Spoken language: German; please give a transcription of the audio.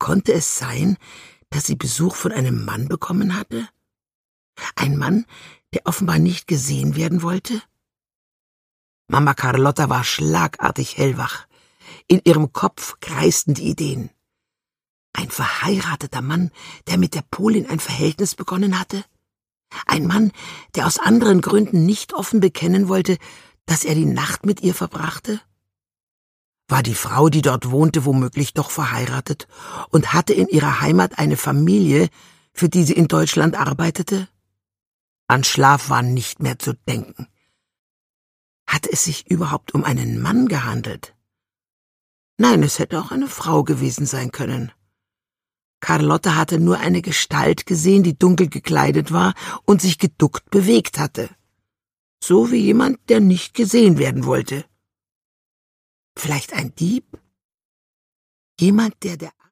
Konnte es sein, dass sie Besuch von einem Mann bekommen hatte? Ein Mann, der offenbar nicht gesehen werden wollte? Mama Carlotta war schlagartig hellwach. In ihrem Kopf kreisten die Ideen. Ein verheirateter Mann, der mit der Polin ein Verhältnis begonnen hatte? Ein Mann, der aus anderen Gründen nicht offen bekennen wollte, dass er die Nacht mit ihr verbrachte? War die Frau, die dort wohnte, womöglich doch verheiratet und hatte in ihrer Heimat eine Familie, für die sie in Deutschland arbeitete? An Schlaf war nicht mehr zu denken. Hatte es sich überhaupt um einen Mann gehandelt? Nein, es hätte auch eine Frau gewesen sein können. Carlotta hatte nur eine Gestalt gesehen, die dunkel gekleidet war und sich geduckt bewegt hatte. So wie jemand, der nicht gesehen werden wollte. Vielleicht ein Dieb? Jemand, der